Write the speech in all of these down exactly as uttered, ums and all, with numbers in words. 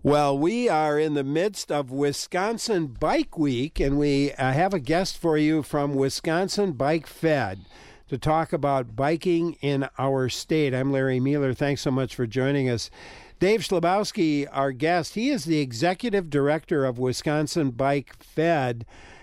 Well, we are in the midst of Wisconsin Bike Week, and we uh, have a guest for you from Wisconsin Bike Fed to talk about biking in our state. I'm Larry Mueller. Thanks so much for joining us. Dave Schlabowski, our guest, he is the executive director of Wisconsin Bike Fed.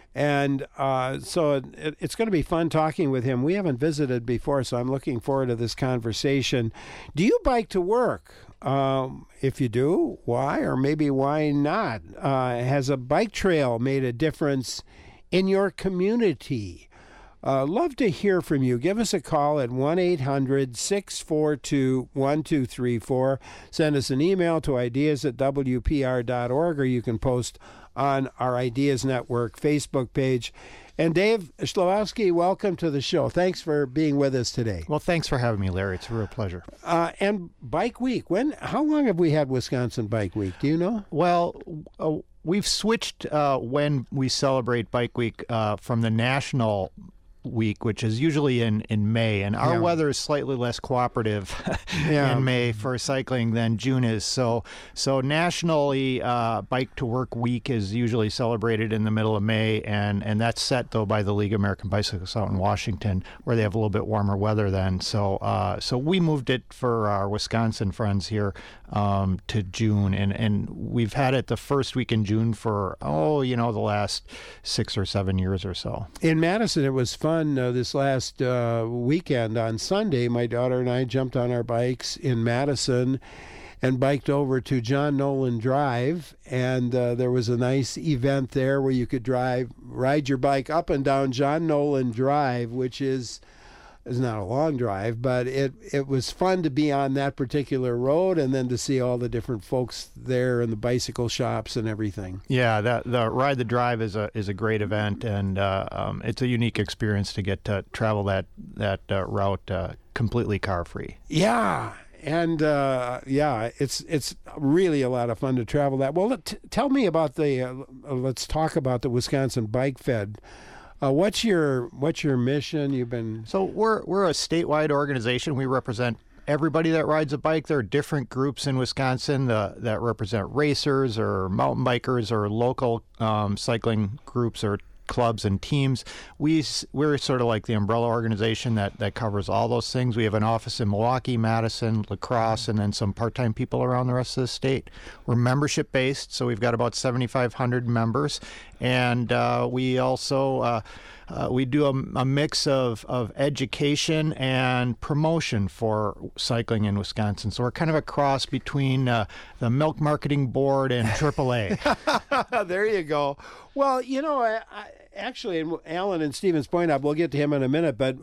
And uh, so it, it's going to be fun talking with him. We haven't visited before, so I'm looking forward to this conversation. Do you bike to work? Um, if you do, why? Or maybe why not? Uh, has a bike trail made a difference in your community? Uh, love to hear from you. Give us a call at one eight hundred six four two one two three four. Send us an email to ideas at w p r dot org, or you can post on our Ideas Network Facebook page. And Dave Schlabowski, welcome to the show. Thanks for being with us today. Well, thanks for having me, Larry. It's a real pleasure. Uh, and Bike Week, when? How long have we had Wisconsin Bike Week? Do you know? Well, uh, we've switched uh, when we celebrate Bike Week uh, from the national week, which is usually in, in May, and our Yeah. weather is slightly less cooperative Yeah. in May for cycling than June is. So, so nationally, uh, Bike to Work Week is usually celebrated in the middle of May, and, and that's set though by the League of American Bicyclists out in Washington, where they have a little bit warmer weather then. So, uh, so we moved it for our Wisconsin friends here um, to June, and and we've had it the first week in June for oh, you know, the last six or seven years or so. In Madison, it was fun uh, this last uh, weekend on Sunday. My daughter and I jumped on our bikes in Madison and biked over to John Nolan Drive, and uh, there was a nice event there where you could drive, ride your bike up and down John Nolan Drive, which is is not a long drive, but it it was fun to be on that particular road and then to see all the different folks there and the bicycle shops and everything. Yeah, that the Ride the Drive is a is a great event, and uh, um, it's a unique experience to get to travel that that uh, route uh, completely car free. Yeah, and uh, yeah, it's it's really a lot of fun to travel that. Well, t- tell me about the. Uh, let's talk about the Wisconsin Bike Fed. Uh, what's your what's your mission? You've been So we're we're a statewide organization. We represent everybody that rides a bike. There are different groups in Wisconsin uh, that represent racers or mountain bikers or local um, cycling groups or clubs and teams. We, s- we're sort of like the umbrella organization that, that covers all those things. We have an office in Milwaukee, Madison, La Crosse, and then some part-time people around the rest of the state. We're membership-based, so we've got about seventy-five hundred members. And uh, we also uh, uh, we do a, a mix of, of education and promotion for cycling in Wisconsin. So we're kind of a cross between uh, the Milk Marketing Board and triple A. there you go. Well, you know, I, I, actually, and Alan and Stevens point out, we'll get to him in a minute, but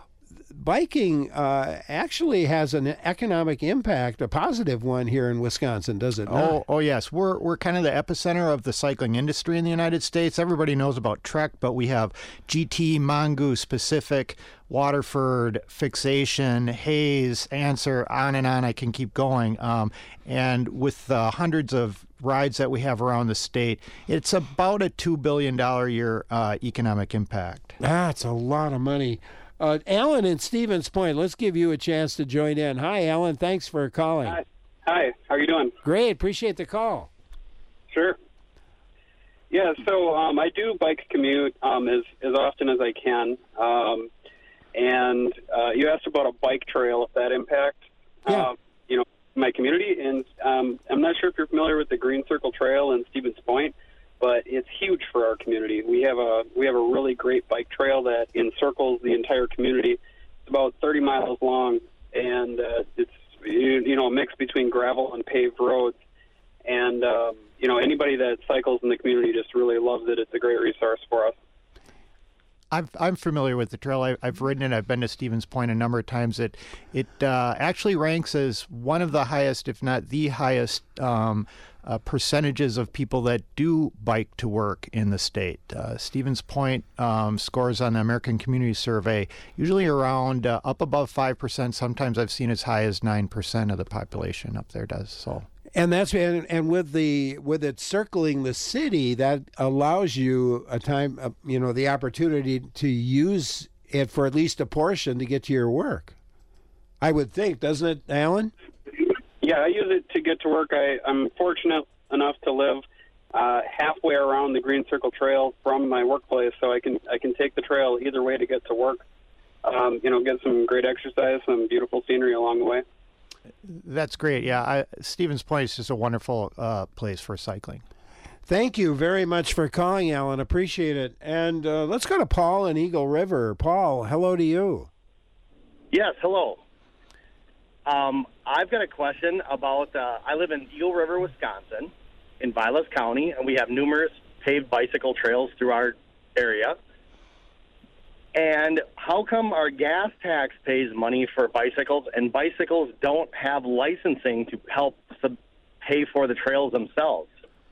biking uh, actually has an economic impact, a positive one here in Wisconsin, does it not? Oh, oh yes. We're we're kind of the epicenter of the cycling industry in the United States. Everybody knows about Trek, but we have G T, Mongoose, Pacific, Waterford, Fixation, Hayes, Answer, on and on. I can keep going. Um, and with the hundreds of rides that we have around the state, it's about a two billion dollars a year uh, economic impact. That's a lot of money. Uh, Alan and Stevens Point, let's give you a chance to join in. Hi, Alan. Thanks for calling. Hi. Hi. How are you doing? Great. Appreciate the call. Sure. Yeah, so um, I do bike commute um, as, as often as I can. Um, and uh, you asked about a bike trail, if that impact, Yeah. uh, you know, my community. And um, I'm not sure if you're familiar with the Green Circle Trail in Stevens Point, but it's huge for our community. We have a we have a really great bike trail that encircles the entire community. It's about thirty miles long, and uh, it's you, you know a mix between gravel and paved roads. And um, you know anybody that cycles in the community just really loves it. It's a great resource for us. I've, I'm familiar with the trail. I, I've ridden it. I've been to Stevens Point a number of times. It it uh, actually ranks as one of the highest, if not the highest, um, uh, percentages of people that do bike to work in the state. Uh, Stevens Point um, scores on the American Community Survey usually around uh, up above five percent. Sometimes I've seen as high as nine percent of the population up there does so. And that's and, and with the with it circling the city, that allows you a time, uh, you know, the opportunity to use it for at least a portion to get to your work. I would think, doesn't it, Alan? Yeah, I use it to get to work. I, I'm fortunate enough to live uh, halfway around the Green Circle Trail from my workplace, so I can I can take the trail either way to get to work. Um, you know, get some great exercise, some beautiful scenery along the way. That's great. Yeah, I, Stevens Point is just a wonderful uh, place for cycling. Thank you very much for calling, Alan. Appreciate it. And uh, let's go to Paul in Eagle River. Paul, hello to you. Yes, hello. Um, I've got a question about, uh, I live in Eagle River, Wisconsin, in Vilas County, and we have numerous paved bicycle trails through our area. And how come our gas tax pays money for bicycles, and bicycles don't have licensing to help sub- pay for the trails themselves?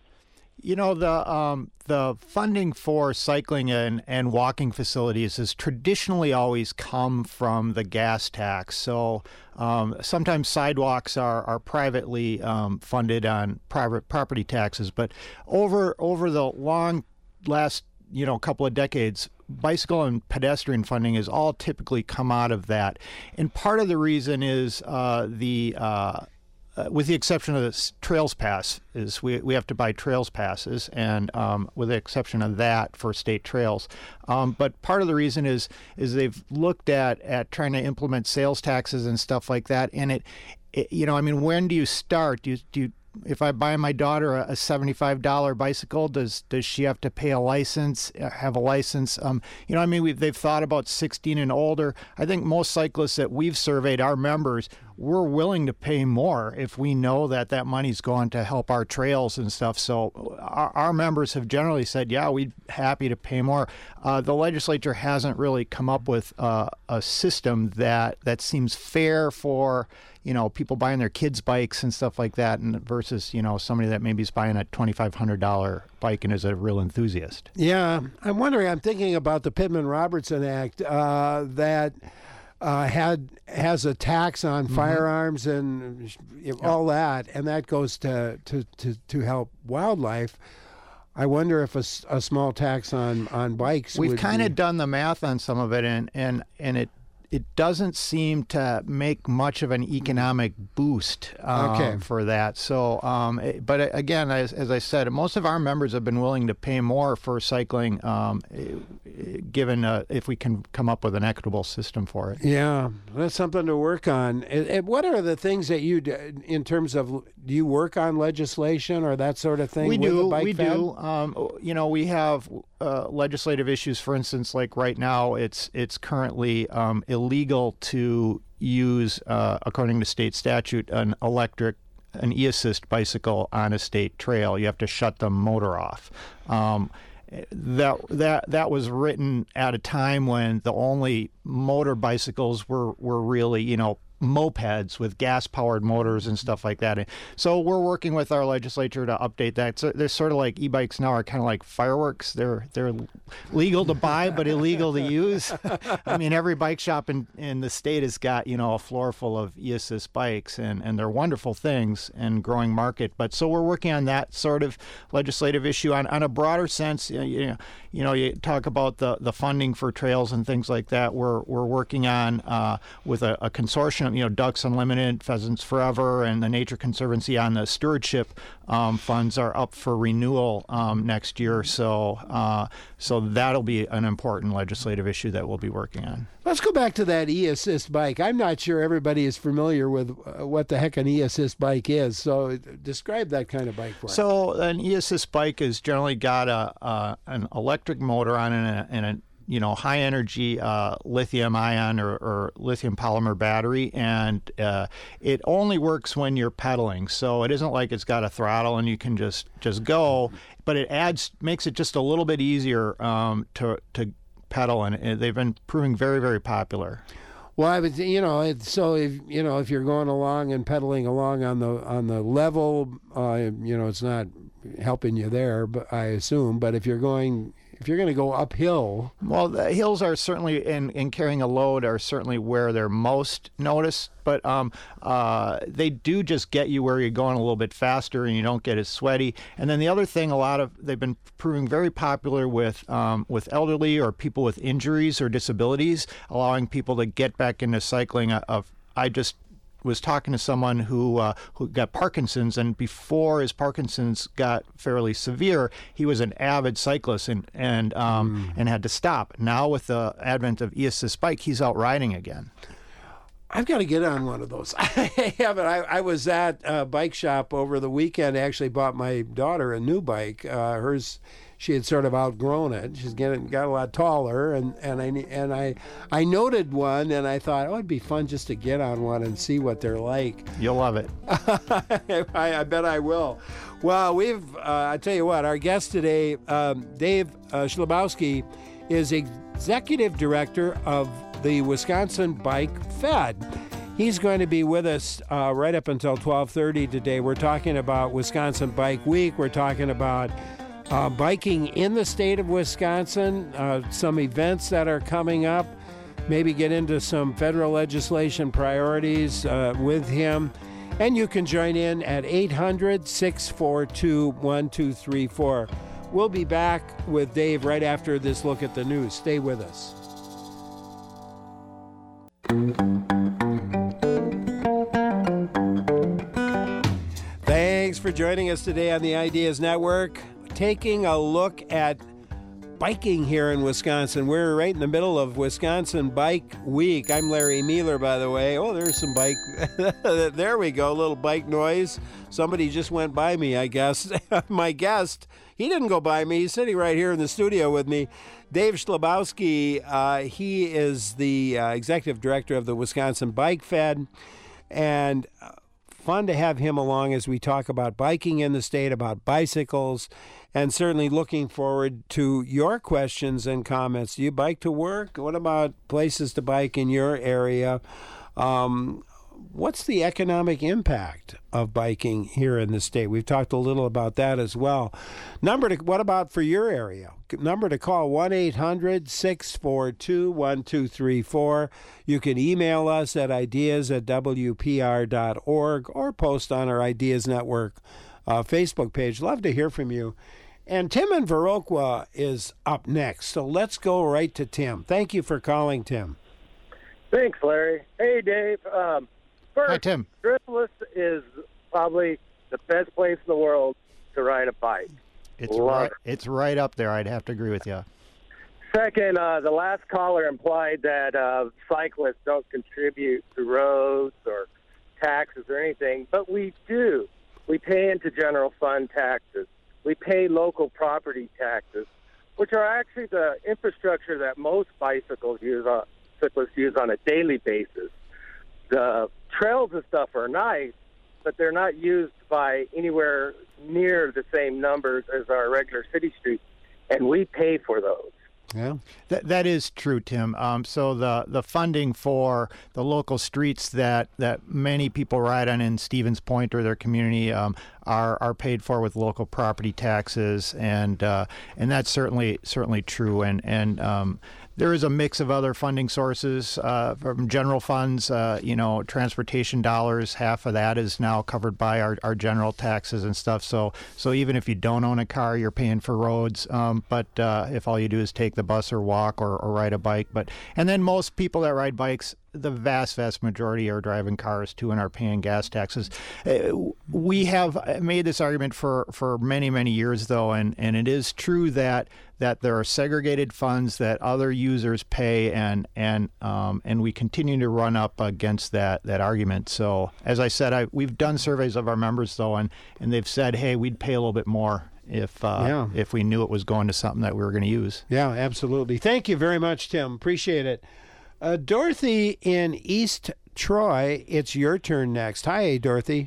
You know, the um, the funding for cycling and, and walking facilities has traditionally always come from the gas tax. So um, sometimes sidewalks are, are privately um, funded on private property taxes. But over over the long last, you know, couple of decades, bicycle and pedestrian funding has all typically come out of that. And part of the reason is uh, the uh, Uh, with the exception of the Trails Pass, is we we have to buy Trails Passes, and um, with the exception of that for state trails. Um, but part of the reason is is they've looked at at trying to implement sales taxes and stuff like that. And it, it you know, I mean, when do you start? Do you, do you, if I buy my daughter a, a seventy-five dollars bicycle, does does she have to pay a license, have a license? Um, you know, I mean, we've, they've thought about sixteen and older. I think most cyclists that we've surveyed, our members, we're willing to pay more if we know that that money's going to help our trails and stuff. So our, our members have generally said, yeah, we'd happy to pay more. Uh, the legislature hasn't really come up with uh, a system that, that seems fair for, you know, people buying their kids' bikes and stuff like that, and versus, you know, somebody that maybe is buying a twenty-five hundred dollars bike and is a real enthusiast. Yeah, I'm wondering, I'm thinking about the Pittman-Robertson Act uh, that uh, had has a tax on mm-hmm. firearms and all that, and that goes to, to, to, to help wildlife. I wonder if a, a small tax on, on bikes We've would kind of be... done the math on some of it, and, and, and it it doesn't seem to make much of an economic boost um, okay. for that. So, um, it, but again, as, as I said, most of our members have been willing to pay more for cycling, um, given uh, if we can come up with an equitable system for it. Yeah, that's something to work on. And, and what are the things that you do in terms of, do you work on legislation or that sort of thing? We with do. the bike we fed? do. Um, you know, we have uh, legislative issues. For instance, like right now, it's it's currently um, illegal to use, uh, according to state statute, an electric, an e-assist bicycle on a state trail. You have to shut the motor off. Um, that that that was written at a time when the only motor bicycles were were really, you know, mopeds with gas-powered motors and stuff like that. So we're working with our legislature to update that. So they're sort of like e-bikes now are kind of like fireworks. They're they're legal to buy but illegal to use. I mean, every bike shop in, in the state has got, you know, a floor full of e-assist bikes, and, and they're wonderful things and growing market. But so we're working on that sort of legislative issue. On, on a broader sense, you know, you know, you talk about the, the funding for trails and things like that. We're we're working on uh, with a, a consortium, you know, Ducks Unlimited, Pheasants Forever, and the Nature Conservancy on the stewardship um, funds are up for renewal um, next year. So, uh, so that'll be an important legislative issue that we'll be working on. Let's go back to that e-assist bike. I'm not sure everybody is familiar with uh, what the heck an e-assist bike is. So describe that kind of bike for us. So an e-assist bike has generally got a, a an electric motor on it and a, and a you know, high energy uh, lithium ion or, or lithium polymer battery, and uh, it only works when you're pedaling. So it isn't like it's got a throttle and you can just, just go, but it adds makes it just a little bit easier um, to to pedal, and they've been proving very, very popular. Well, I would, you know, it, so if you know if you're going along and pedaling along on the on the level, uh, you know, it's not helping you there, but I assume. But if you're going If you're going to go uphill... Well, the hills are certainly, in, in carrying a load, are certainly where they're most noticed. But um, uh, they do just get you where you're going a little bit faster and you don't get as sweaty. And then the other thing, a lot of, they've been proving very popular with um, with elderly or people with injuries or disabilities, allowing people to get back into cycling. Of, I just was talking to someone who uh, who got Parkinson's, and before his Parkinson's got fairly severe, he was an avid cyclist and and um, mm. and had to stop. Now with the advent of e-assist bike, he's out riding again. I've got to get on one of those. I haven't. I, I was at a bike shop over the weekend. I actually bought my daughter a new bike. Uh, hers, she had sort of outgrown it. She's getting got a lot taller, and, and I and I I noted one, and I thought, oh, it'd be fun just to get on one and see what they're like. You'll love it. I, I bet I will. Well, we've. Uh, I tell you what, our guest today, um, Dave uh, Schlabowski, is executive director of the Wisconsin Bike Fed. He's going to be with us uh, right up until twelve thirty today. We're talking about Wisconsin Bike Week. We're talking about uh, biking in the state of Wisconsin, uh, some events that are coming up, maybe get into some federal legislation priorities uh, with him. And you can join in at eight hundred, six four two, one two three four. We'll be back with Dave right after this look at the news. Stay with us. Thanks for joining us today on the Ideas Network. Taking a look at biking here in Wisconsin. We're right in the middle of Wisconsin Bike Week. I'm Larry Mueller, by the way. Oh, there's some bike. There we go, a little bike noise. Somebody just went by me, I guess. My guest, he didn't go by me. He's sitting right here in the studio with me. Dave Schlabowski, uh, he is the uh, executive director of the Wisconsin Bike Fed, and uh, fun to have him along as we talk about biking in the state, about bicycles, and certainly looking forward to your questions and comments. Do you bike to work? What about places to bike in your area? Um, what's the economic impact of biking here in the state? We've talked a little about that as well. Number to, what about for your area? Number to call, one eight hundred, six four two, one two three four. You can email us at ideas at w p r dot org or post on our Ideas Network uh, Facebook page. Love to hear from you. And Tim in Viroqua is up next, so let's go right to Tim. Thank you for calling, Tim. Thanks, Larry. Hey, Dave. Um, first, Hi, Tim. Driftless is probably the best place in the world to ride a bike. It's right, it's right up there. I'd have to agree with you. Second, uh, the last caller implied that uh, cyclists don't contribute to roads or taxes or anything, but we do. We pay into general fund taxes. We pay local property taxes, which are actually the infrastructure that most bicycles use, uh, cyclists use on a daily basis. The trails and stuff are nice, but they're not used by anywhere near the same numbers as our regular city streets, and we pay for those. Yeah, that that is true, Tim. Um, so the the funding for the local streets that, that many people ride on in Stevens Point or their community um, are are paid for with local property taxes, and uh, and that's certainly certainly true. And and um, there is a mix of other funding sources uh, from general funds. Uh, you know, transportation dollars. Half of that is now covered by our, our general taxes and stuff. So so even if you don't own a car, you're paying for roads. Um, but uh, if all you do is take the bus or walk or, or ride a bike, but and then most people that ride bikes, the vast, vast majority are driving cars too and are paying gas taxes. Uh, we have made this argument for, for many, many years, though, and, and it is true that that there are segregated funds that other users pay, and and um, and we continue to run up against that that argument. So, as I said, I, we've done surveys of our members, though, and, and they've said, hey, we'd pay a little bit more if uh, yeah. if we knew it was going to something that we were going to use. Yeah, absolutely. Thank you very much, Tim. Appreciate it. Uh, Dorothy in East Troy, it's your turn next. Hi, Dorothy.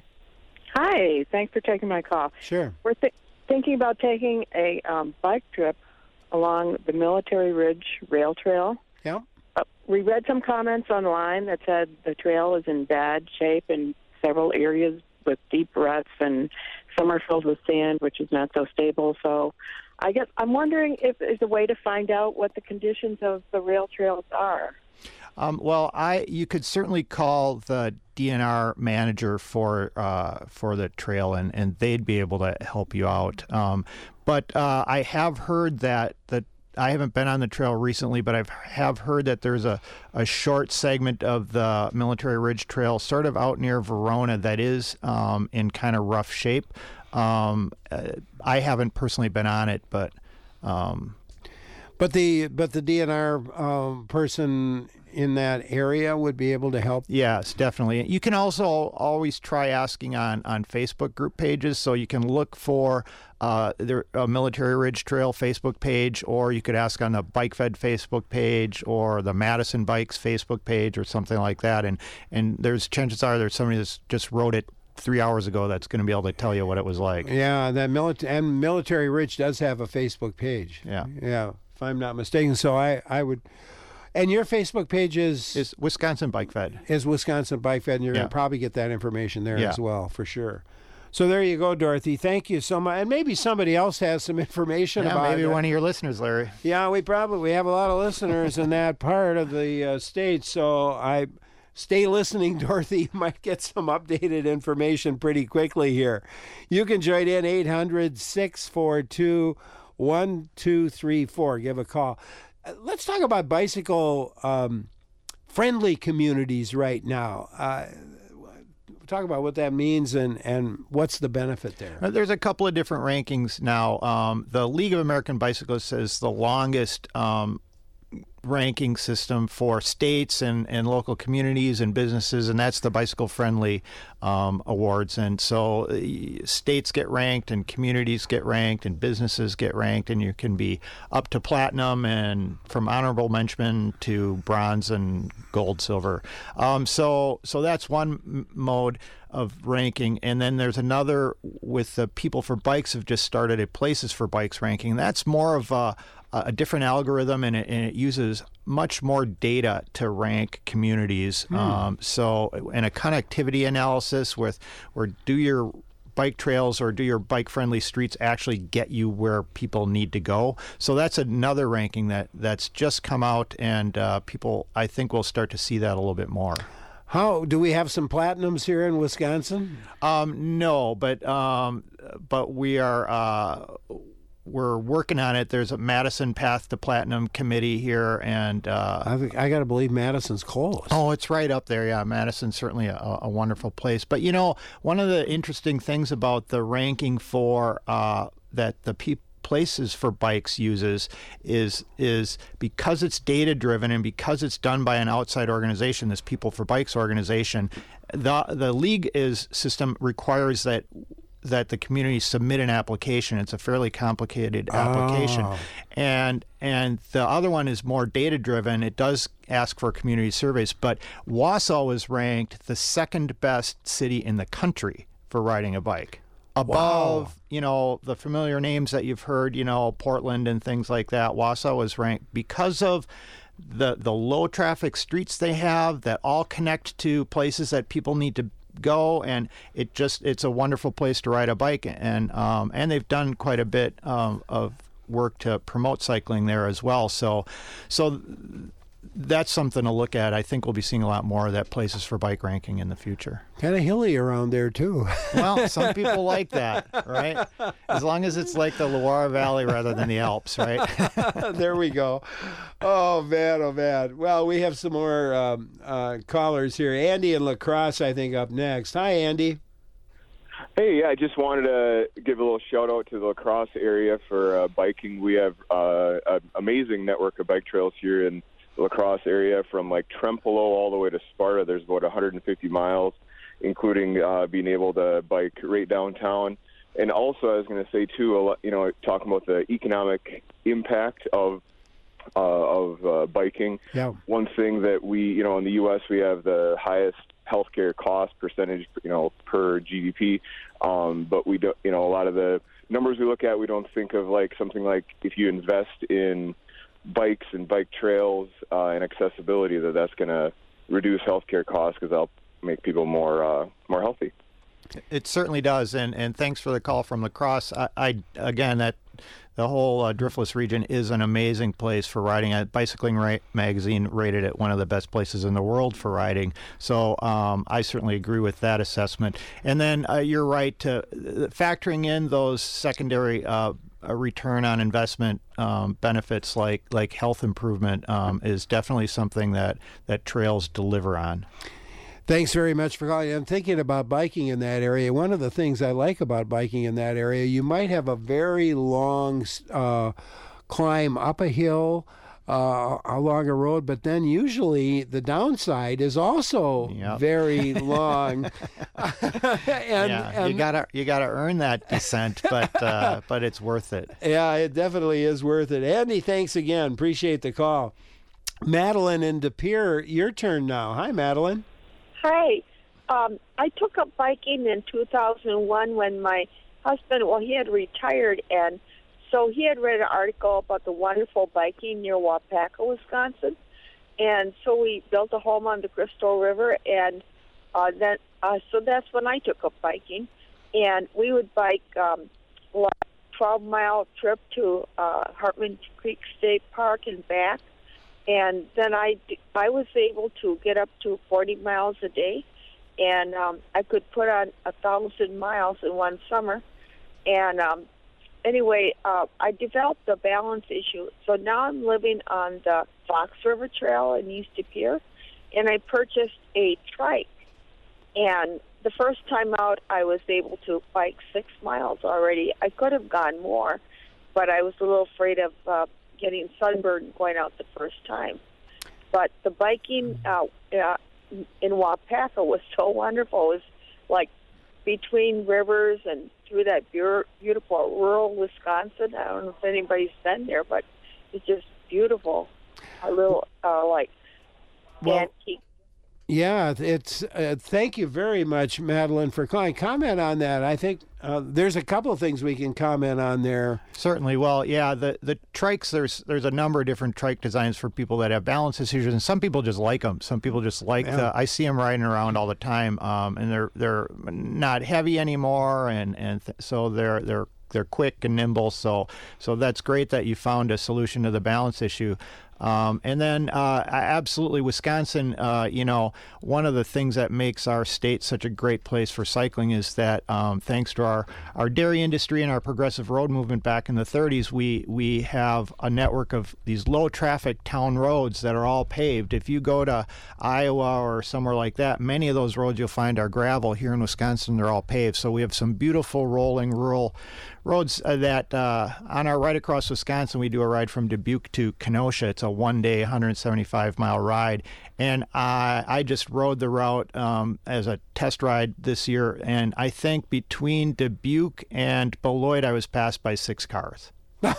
Hi. Thanks for taking my call. Sure. We're th- thinking about taking a um, bike trip along the Military Ridge Rail Trail. Yeah. Uh, we read some comments online that said the trail is in bad shape in several areas with deep ruts, and some are filled with sand, which is not so stable. So I guess I'm wondering if there's a way to find out what the conditions of the rail trails are. Um, well, I you could certainly call the D N R manager for uh, for the trail, and, and they'd be able to help you out. Um, but uh, I have heard that the I haven't been on the trail recently, but I've have heard that there's a, a short segment of the Military Ridge Trail sort of out near Verona that is um, in kind of rough shape. Um, uh, I haven't personally been on it, but um, but the but the D N R um, person in that area would be able to help. Yes, definitely. You can also always try asking on, on Facebook group pages. So you can look for uh, the uh, Military Ridge Trail Facebook page, or you could ask on the Bike Fed Facebook page or the Madison Bikes Facebook page or something like that. And and there's chances are there's somebody that's just wrote it three hours ago that's going to be able to tell you what it was like. Yeah, that military and Military Ridge does have a Facebook page. Yeah, yeah, if I'm not mistaken. So I I would. And your Facebook page is is Wisconsin Bike Fed. Is Wisconsin Bike Fed, and you're yeah. going to probably get that information there yeah. as well, for sure. So there you go, Dorothy. Thank you so much. And maybe somebody else has some information yeah, about it. Maybe one of your listeners, Larry. Yeah, we probably we have a lot of listeners in that part of the uh, state. So I stay listening, Dorothy. You might get some updated information pretty quickly here. You can join in eight hundred, six four two, one two three four. Give a call. Let's talk about bicycle um, friendly communities right now. Uh, talk about what that means and, and what's the benefit there. There's a couple of different rankings now. Um, the League of American Bicyclists is the longest um, ranking system for states and, and local communities and businesses, and that's the Bicycle Friendly um, Awards. And so uh, states get ranked and communities get ranked and businesses get ranked, and you can be up to platinum and from honorable mention to bronze and gold, silver. Um, so so that's one m- mode of ranking. And then there's another with the People for Bikes have just started a Places for Bikes ranking. That's more of a a different algorithm, and it, and it uses much more data to rank communities. Hmm. Um, so, and a connectivity analysis with, where do your bike trails or do your bike-friendly streets actually get you where people need to go? So that's another ranking that, that's just come out, and uh, people, I think, will start to see that a little bit more. How do we have some platinums here in Wisconsin? Um, no, but um, but we are. Uh, We're working on it. There's a Madison Path to Platinum committee here, and uh, I, I got to believe Madison's close. Oh, it's right up there. Yeah, Madison's certainly a, a wonderful place. But you know, one of the interesting things about the ranking for uh, that the people. Places for Bikes uses is is because it's data driven and because it's done by an outside organization, this People for Bikes organization, the the league is system requires that that the community submit an application. It's a fairly complicated application. Oh. And and the other one is more data driven. It does ask for community surveys, but Wausau was ranked the second best city in the country for riding a bike. Above, wow. you know, the familiar names that you've heard, you know, Portland and things like that. Wausau was ranked because of the the low traffic streets they have that all connect to places that people need to go, and it just it's a wonderful place to ride a bike, and um, and they've done quite a bit um, of work to promote cycling there as well. So, so. That's something to look at. I think we'll be seeing a lot more of that Places for Bike ranking in the future. Kind of hilly around there, too. Well, some people like that, right? As long as it's like the Loire Valley rather than the Alps, right? There we go. Oh, man, oh, man. Well, we have some more um, uh, callers here. Andy in La Crosse, I think, up next. Hi, Andy. Hey, yeah, I just wanted to give a little shout-out to the La Crosse area for uh, biking. We have uh, an amazing network of bike trails here in La Crosse area, from like Trempolo all the way to Sparta. There's about one hundred fifty miles, including uh, being able to bike right downtown. And also, I was going to say too, a lot, you know, talking about the economic impact of uh, of uh, biking. Yeah. One thing that we, you know, in the U S we have the highest healthcare cost percentage, you know, per G D P. Um, but we don't, you know, a lot of the numbers we look at, we don't think of like something like if you invest in bikes and bike trails uh, and accessibility, that that's going to reduce healthcare costs because that'll make people more uh, more healthy. It certainly does, and and thanks for the call from La Crosse. I, I again, that the whole uh, Driftless region is an amazing place for riding. Uh, Bicycling Ra- Magazine rated it one of the best places in the world for riding. So um, I certainly agree with that assessment. And then uh, you're right to uh, factoring in those secondary uh, a return on investment um, benefits like like health improvement um, is definitely something that that trails deliver on. Thanks very much for calling. I'm thinking about biking in that area. One of the things I like about biking in that area, you might have a very long uh, climb up a hill uh, along a road, but then usually the downside is also Yep. very long. and, yeah, and, you gotta you gotta earn that descent, but uh, but it's worth it. Yeah, it definitely is worth it. Andy, thanks again. Appreciate the call. Madeline in De Pere, your turn now. Hi, Madeline. Hi. Um, I took up biking in two thousand one when my husband, well, he had retired, and so he had read an article about the wonderful biking near Waupaca, Wisconsin. And so we built a home on the Crystal River, and uh, then uh, so that's when I took up biking. And we would bike um, a twelve-mile trip to uh, Hartman Creek State Park and back. And then I, I was able to get up to forty miles a day, and um, I could put on a thousand miles in one summer. And um, anyway, uh, I developed a balance issue. So now I'm living on the Fox River Trail in East De Pere, and I purchased a trike. And the first time out, I was able to bike six miles already. I could have gone more, but I was a little afraid of uh, getting sunburned going out the first time. But the biking uh, uh, in Waupaca was so wonderful. It was like between rivers and through that beautiful rural Wisconsin. I don't know if anybody's been there, but it's just beautiful. A little uh, like Well, antique. Yeah, it's. Uh, thank you very much, Madeline, for calling. Comment on that. I think uh, there's a couple of things we can comment on there. Certainly. Well, yeah, the the trikes. There's there's a number of different trike designs for people that have balance issues, and some people just like them. Some people just like Yeah. the. I see them riding around all the time, um, and they're they're not heavy anymore, and and th- so they're they're they're quick and nimble. So so that's great that you found a solution to the balance issue. Um, and then, uh, absolutely, Wisconsin, uh, you know, one of the things that makes our state such a great place for cycling is that um, thanks to our, our dairy industry and our progressive road movement back in the thirties, we, we have a network of these low-traffic town roads that are all paved. If you go to Iowa or somewhere like that, many of those roads you'll find are gravel. Here in Wisconsin, they're all paved. So we have some beautiful rolling rural roads uh, that uh, on our ride across Wisconsin, we do a ride from Dubuque to Kenosha. It's a one-day, one hundred seventy-five mile ride, and uh, I just rode the route um, as a test ride this year, and I think between Dubuque and Beloit, I was passed by six cars.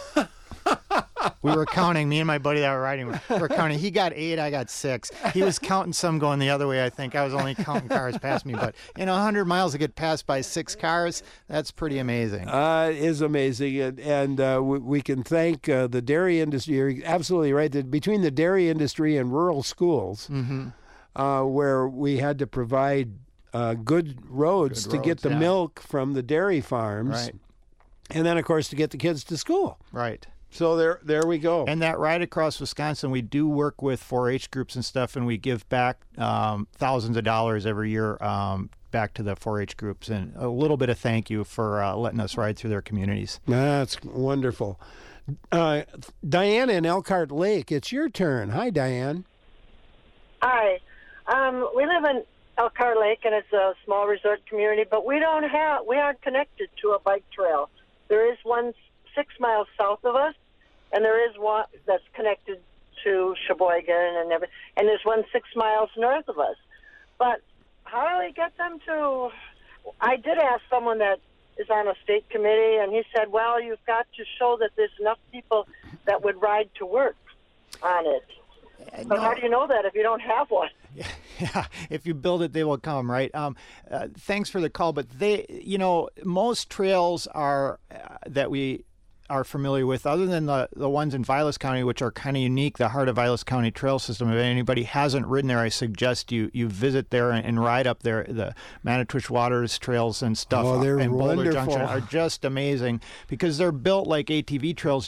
We were counting, me and my buddy that were riding, we were counting. He got eight, I got six. He was counting some going the other way, I think. I was only counting cars past me. But in one hundred miles to get passed by six cars, that's pretty amazing. Uh, it is amazing. And, and uh, we, we can thank uh, the dairy industry. You're absolutely right. That between the dairy industry and rural schools, Mm-hmm. uh, where we had to provide uh, good roads Good to get roads, the yeah. milk from the dairy farms. Right. And then, of course, to get the kids to school. Right. So there there we go. And that ride across Wisconsin, we do work with four H groups and stuff, and we give back um, thousands of dollars every year um, back to the four H groups. And a little bit of thank you for uh, letting us ride through their communities. That's wonderful. Uh, Diana in Elkhart Lake, it's your turn. Hi, Diane. Hi. Um, we live in Elkhart Lake, and it's a small resort community, but we don't have, we aren't connected to a bike trail. There is one six miles south of us, and there is one that's connected to Sheboygan and everything, and there's one six miles north of us. But how do we get them to? I did ask someone that is on a state committee, and he said, well, you've got to show that there's enough people that would ride to work on it. But No. how do you know that if you don't have one? Yeah, if you build it, they will come, right? Um, uh, thanks for the call, but they, you know, most trails are uh, that we are familiar with, other than the, the ones in Vilas County, which are kind of unique, the Heart of Vilas County trail system. If anybody hasn't ridden there, I suggest you you visit there and, and ride up there. The Manitoush Waters trails and stuff Oh, they're and Boulder wonderful. Junction are just amazing because they're built like A T V trails, just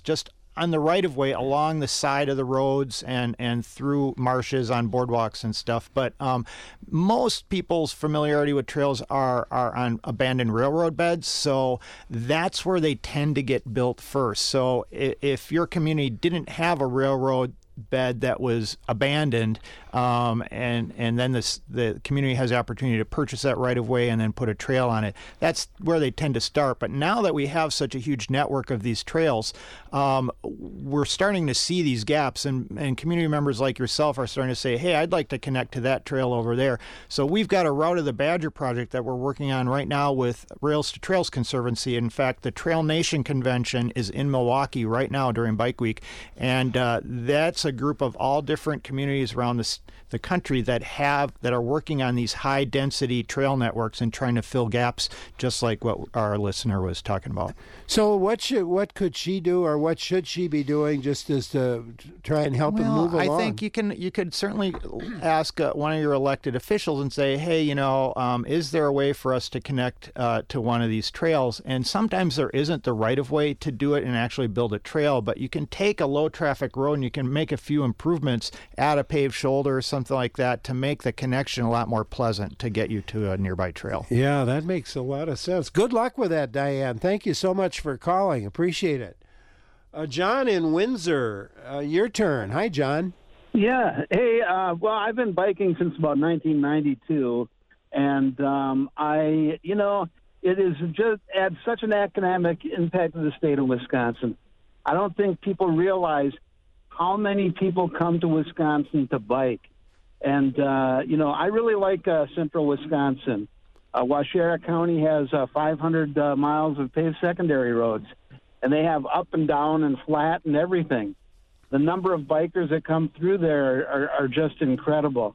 on the right of way along the side of the roads and, and through marshes on boardwalks and stuff. But um, most people's familiarity with trails are, are on abandoned railroad beds. So that's where they tend to get built first. So if, if your community didn't have a railroad bed that was abandoned, um, and and then this, the community has the opportunity to purchase that right of way and then put a trail on it. That's where they tend to start. But now that we have such a huge network of these trails, um, we're starting to see these gaps, and, and community members like yourself are starting to say, hey, I'd like to connect to that trail over there. So we've got a Route of the Badger project that we're working on right now with Rails to Trails Conservancy. In fact, the Trail Nation Convention is in Milwaukee right now during Bike Week, and uh, that's a a group of all different communities around this, the country that have that are working on these high density trail networks and trying to fill gaps, just like what our listener was talking about. So what should what could she do, or what should she be doing, just as to try and help well, them move along? I think you can you could certainly ask uh, one of your elected officials and say, hey, you know, um, is there a way for us to connect uh, to one of these trails? And sometimes there isn't the right of way to do it and actually build a trail, but you can take a low traffic road and you can make a few improvements, add a paved shoulder or something like that to make the connection a lot more pleasant to get you to a nearby trail. Yeah, that makes a lot of sense. Good luck with that, Diane. Thank you so much for calling. Appreciate it. Uh, John in Windsor, uh, your turn. Hi, John. Yeah. Hey, uh, well, I've been biking since about nineteen ninety-two, and um, I, you know, it is just adds such an economic impact to the state of Wisconsin. I don't think people realize how many people come to Wisconsin to bike. And, uh, you know, I really like uh, central Wisconsin. Uh, Waushara County has uh, five hundred uh, miles of paved secondary roads, and they have up and down and flat and everything. The number of bikers that come through there are, are just incredible.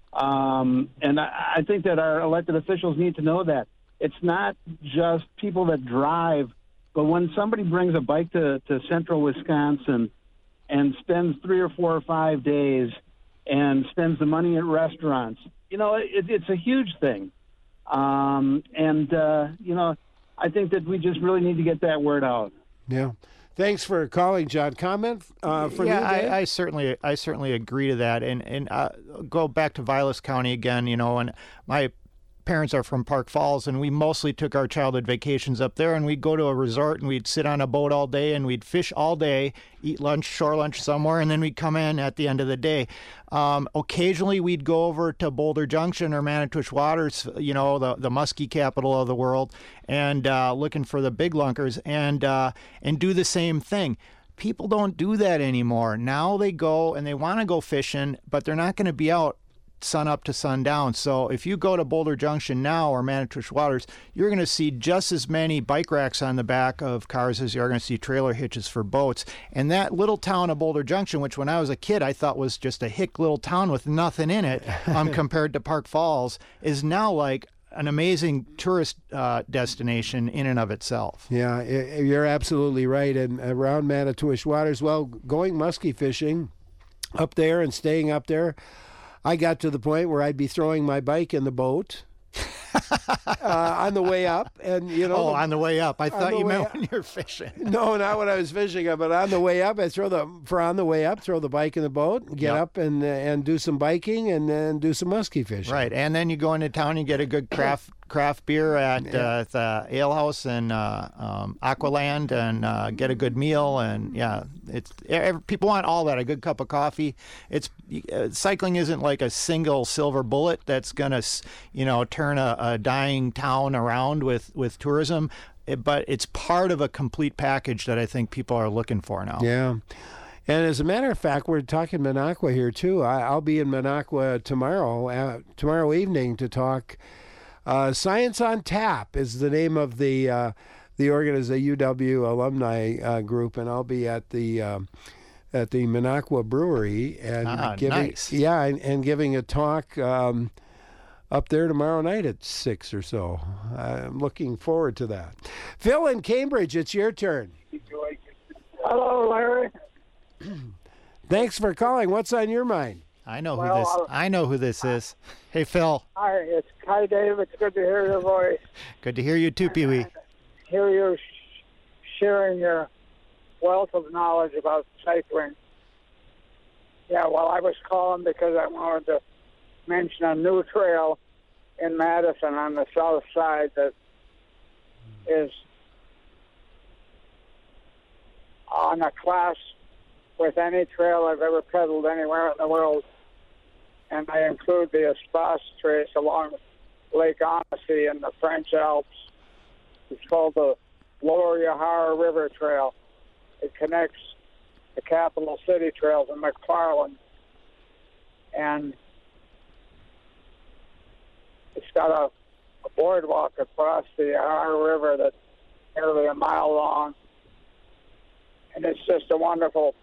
Um, and I, I think that our elected officials need to know that. It's not just people that drive, but when somebody brings a bike to, to central Wisconsin and spends three or four or five days and spends the money at restaurants, you know, it, it's a huge thing. Um, and, uh, you know, I think that we just really need to get that word out. Yeah. Thanks for calling, John. Comment uh, from yeah, you, Dave? I, I certainly, I certainly agree to that. And and uh, go back to Vilas County again. You know, and my parents are from Park Falls, and we mostly took our childhood vacations up there, and we'd go to a resort and we'd sit on a boat all day and we'd fish all day, eat lunch, shore lunch somewhere, and then we'd come in at the end of the day. Um, occasionally we'd go over to Boulder Junction or Manitowish Waters, you know, the, the muskie capital of the world, and uh, looking for the big lunkers and uh, and do the same thing. People don't do that anymore. Now they go and they want to go fishing, but they're not going to be out sun up to sundown. So if you go to Boulder Junction now or Manitowish Waters, you're going to see just as many bike racks on the back of cars as you're going to see trailer hitches for boats. And that little town of Boulder Junction, which when I was a kid I thought was just a hick little town with nothing in it um, compared to Park Falls, is now like an amazing tourist uh, destination in and of itself. Yeah, you're absolutely right. And around Manitowish Waters, well, going muskie fishing up there and staying up there, I got to the point where I'd be throwing my bike in the boat uh, on the way up, and you know. Oh, on the way up! I thought you meant up. when you're fishing. No, not when I was fishing, but on the way up, I throw the for on the way up, throw the bike in the boat, get Yep. up and uh, and do some biking, and then do some muskie fishing. Right, and then you go into town, you get a good craft craft beer at uh, the Ale House and uh, um, Aqualand, and uh, get a good meal, and yeah, it's every, people want all that. A good cup of coffee. It's uh, cycling isn't like a single silver bullet that's gonna, you know, turn a, a dying town around with with tourism, it, but it's part of a complete package that I think people are looking for now. Yeah. And as a matter of fact, we're talking Minocqua here too. I, I'll be in Minocqua tomorrow, uh, tomorrow evening to talk. Uh, Science on Tap is the name of the uh, the organization, U W alumni uh, group, and I'll be at the um, at the Minocqua Brewery and ah, giving nice. yeah, and, and giving a talk um, up there tomorrow night at six or so. I'm looking forward to that. Phil in Cambridge, it's your turn. Hello, Larry. Thanks for calling. What's on your mind? I know who Well, this. I'll- I know who this is. Hey, Phil. Hi, it's Kai Dave. It's good to hear your voice. Good to hear you too, Pee Wee. Hear you sh- sharing your wealth of knowledge about cycling. Yeah, well, I was calling because I wanted to mention a new trail in Madison on the south side that is on a class with any trail I've ever pedaled anywhere in the world. And I include the Espace Trace along Lake Annecy in the French Alps. It's called the Lower Yahara River Trail. It connects the capital city trails in McFarland. And it's got a, a boardwalk across the Yahara River that's nearly a mile long. And it's just a wonderful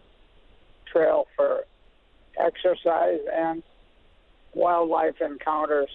trail for exercise and wildlife encounters.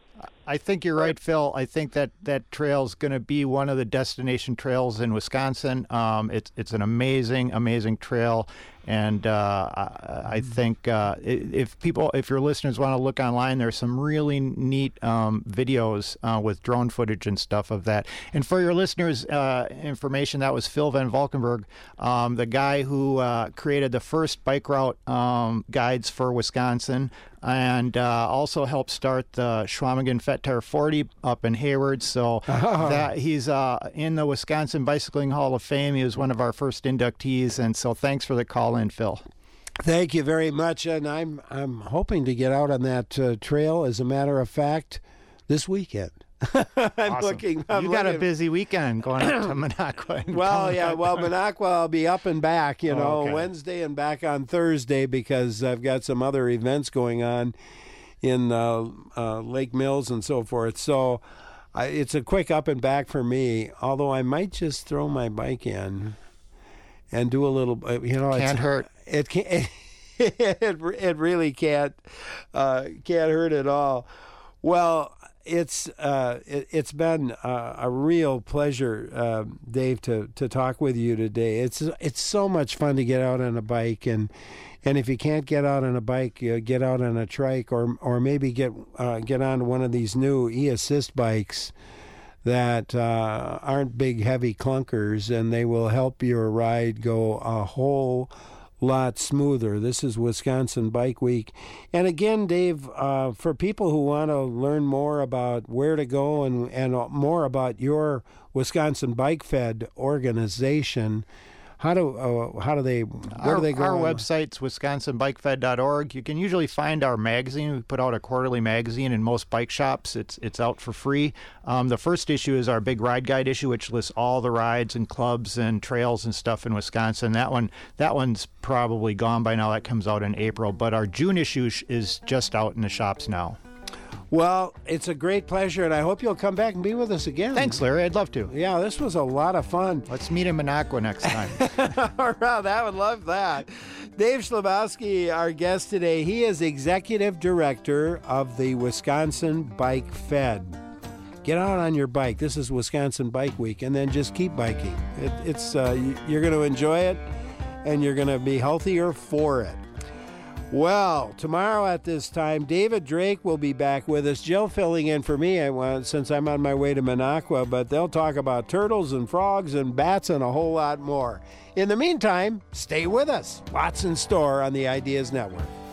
I think you're right, Phil. I think that that trail is going to be one of the destination trails in Wisconsin. Um, it's it's an amazing, amazing trail, and uh, I, I think uh, if people, if your listeners want to look online, there's some really neat um, videos uh, with drone footage and stuff of that. And for your listeners' uh, information, that was Phil Van Valkenburg, um, the guy who uh, created the first bike route um, guides for Wisconsin, and uh, also helped start the Schwamigan Fettar forty up in Hayward. So oh. that he's uh, in the Wisconsin Bicycling Hall of Fame. He was one of our first inductees, and so thanks for the call in, Phil. Thank you very much, and I'm I'm hoping to get out on that uh, trail. As a matter of fact, this weekend. I'm awesome. looking. I'm you got looking. a busy weekend going up to Minocqua. Well, yeah. Well, Minocqua, I'll be up and back. You oh, know, okay. Wednesday and back on Thursday because I've got some other events going on in uh, uh, Lake Mills and so forth. So I, it's a quick up and back for me. Although I might just throw my bike in and do a little. You know, can't it's, hurt. It can't. It, it really can't uh, can't hurt at all. Well. It's uh, it, it's been uh, a real pleasure, uh, Dave, to, to talk with you today. It's it's so much fun to get out on a bike, and and if you can't get out on a bike, you get out on a trike, or or maybe get uh, get on one of these new e-assist bikes that uh, aren't big, heavy clunkers, and they will help your ride go a whole lot smoother. This is Wisconsin Bike Week. And again, Dave, uh, for people who want to learn more about where to go and, and more about your Wisconsin Bike Fed organization, how do uh, how do they where our, do they go? Our on? website's wisconsin bike fed dot org. You can usually find our magazine. We put out a quarterly magazine in most bike shops. It's it's out for free. Um, the first issue is our big ride guide issue, which lists all the rides and clubs and trails and stuff in Wisconsin. That one that one's probably gone by now. That comes out in April. But our June issue is just out in the shops now. Well, it's a great pleasure, and I hope you'll come back and be with us again. Thanks, Larry. I'd love to. Yeah, this was a lot of fun. Let's meet in Minocqua next time. All right, I would love that. Dave Schlabowski, our guest today, he is Executive Director of the Wisconsin Bike Fed. Get out on your bike. This is Wisconsin Bike Week, and then just keep biking. It, it's uh, you're going to enjoy it, and you're going to be healthier for it. Well, tomorrow at this time, David Drake will be back with us. Jill filling in for me I, since I'm on my way to Minocqua, but they'll talk about turtles and frogs and bats and a whole lot more. In the meantime, stay with us. Lots in store on the Ideas Network.